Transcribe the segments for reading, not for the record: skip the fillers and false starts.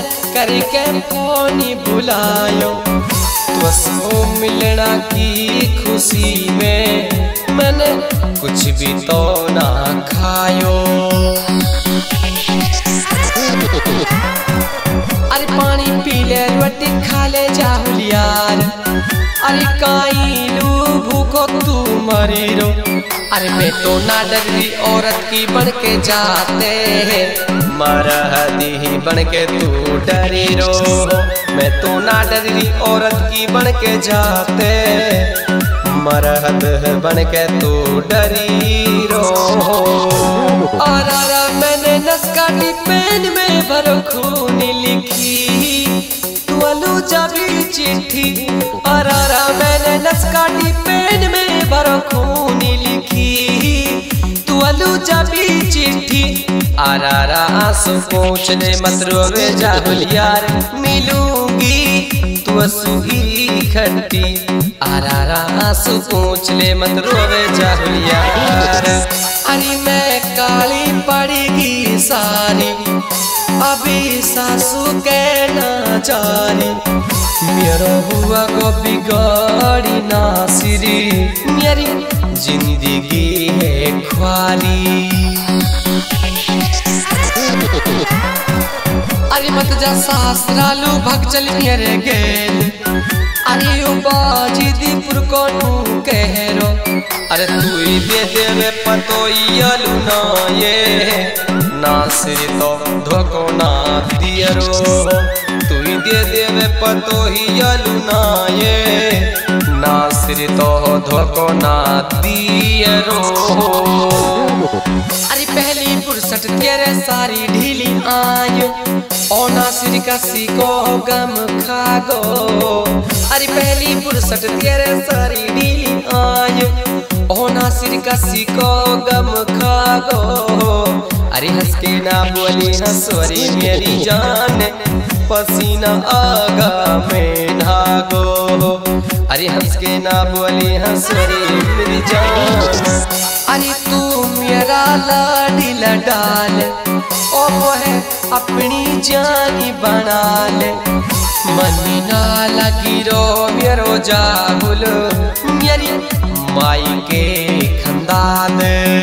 करके फोन बुलायो, तो सो मिलना की खुशी में मैंने कुछ भी तो ना खायो। अरे पानी पी ले रोटी खा ले जाहुल यार, अरे काई लू भूखो तू मरी रो। अरे मैं तो ना डगरी औरत की बन के जाते हैं, मरहदी बन के तू डरी रो। मैं तो ना डगरी औरत की बन के जाते, मरहद बन के तू डरी रो। और मैंने नस्काटी पेन में भरो खून लिखी, तू अलू जाबी चिट्ठी। और मैंने नस्काटी पेन में भरो खून लिखी, तू अलू जाबी चिट्ठी। आरा आंसू पूछ ले मत रोवे जाहुल यार, मिलूंगी तू असुई खट्टी। आरा आंसू पूछ ले मत रोवे जाहुल यार। अरे मैं काली पड़ेगी सारी, अभी सासू कहना जारी। मेरा हुआ को बिगाड़ी ना सिरी, मेरी जिंदगी है ख्वारी। अरे मत जा सासरालू भग चल मेरे गेल, अरे ओ बाजी दीपुर को नू कहरो। अरे तू ही दे देवे पतो यलू ना ये, नासिर तो धोको ना दियरो। तू ही दे देवे पतो ही यलू ना ये, नासिर तो धोको ना दियरो। अरे पहली फुर्सत तेरे सारी ढीली आयो, ओ नासिर का सीको गम खागो। अरे पहली फुर्सत तेरे सारी ढीली आयो, ओ नासिर का सीको गम खागो। अरे हंस के ना बोली हंसवरी मेरी जान, पसीना आगा में नागो। अरे हंस के ना बोली हंसवरी मेरी जान। अरे तू मेरा लाडी लडाल, ओ वो है अपनी जानी बना ले। मनी ना लगी रो मेरो जाहुल, मेरी माई के खंदान।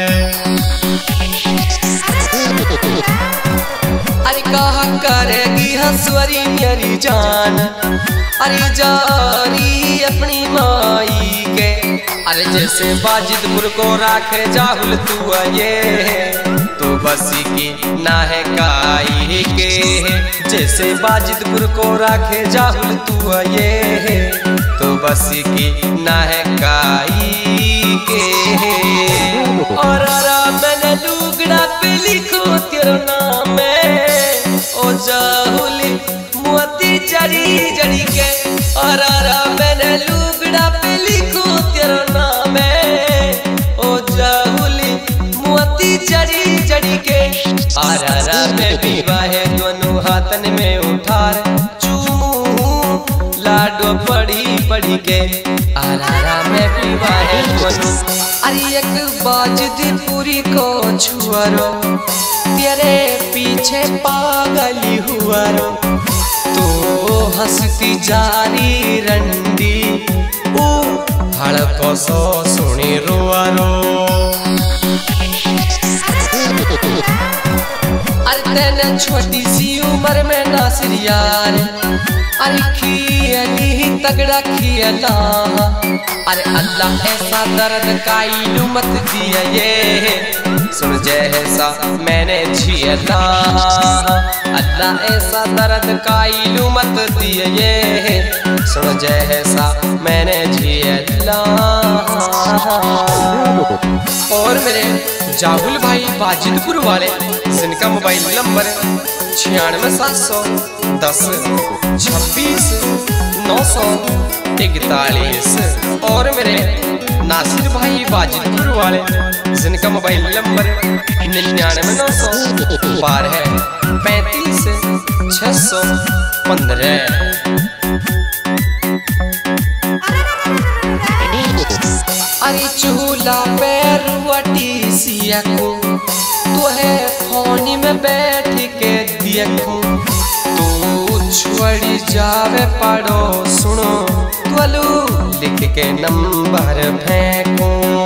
अरे कहा करेगी हंसवरी मेरी जान, अरे जारी अपनी माई के। अरे जैसे बाजिदपुर को राखे जाहुल तू ये, तो बसी की ना है काई के। जैसे बाजिदपुर को राखे जाहुल तू ये, तो बसी की ना है काई के। और मैंने लुगड़ा पे लिखो तेरा नाम है, ओ जाहुल मोती जड़ी जड़ी के। और मैंने लुगड़ा पे लिखो तेरा नाम है, ओ जाहुल मोती जड़ी जड़ी के। आरा में विवाह दोनों हाथन में उठार, चूमू लाडो पड़ी पड़ी के। आरा में विवाह दोनों, अरे एक बाजिदपुरी को छुआरो, तेरे पीछे पागली हुआ रो। तो हंसती जारी रंडी, ओ हड़को सो सुनी रुआ रो। अरे तेने छोटी सी उम्र में नासिर यार, अरे खियली तगड़ा खियला। अरे अल्लाह ऐसा दर्द का इलू मत दिया ये, सुन जैसा मैंने झियला। अल्लाह ऐसा दर्द का इलू मत दिया ये, सुन जैसा मैंने झियला। और मेरे जाहुल भाई बाजिदपुर वाले, जिनका मोबाइल नंबर 96 710 26 941। और मेरे नासिर भाई बाजिदपुर वाले, जिनका मोबाइल नंबर 99 912 35 615। अरे चूल्हा पे रोटी सियकू, तो है फोन में बैठ के देखूं। तू जावे पड़ो सुनो त्वलू लिख के नंबर फेंको।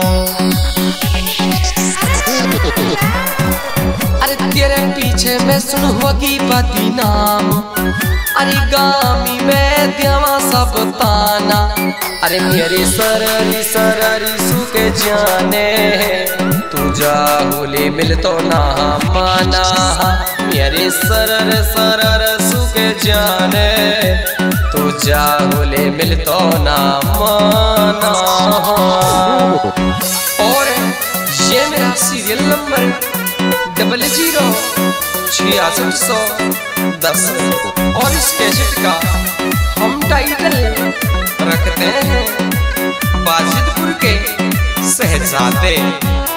अरे तेरे पीछे मैं सुनोगी बदनाम, अरे गामी में देवा सब ताना। अरे मेरी सररी सररी सुके जाने तू जा होली मिल तो ना माना। मेरी सरर सरर सुके जाने तू जा होली मिल तो ना माना। और ये मेरा सीरियल नंबर 006610 और इस कैसेट का हम टाइटल रखते हैं बाजिदपुर के शहजादे।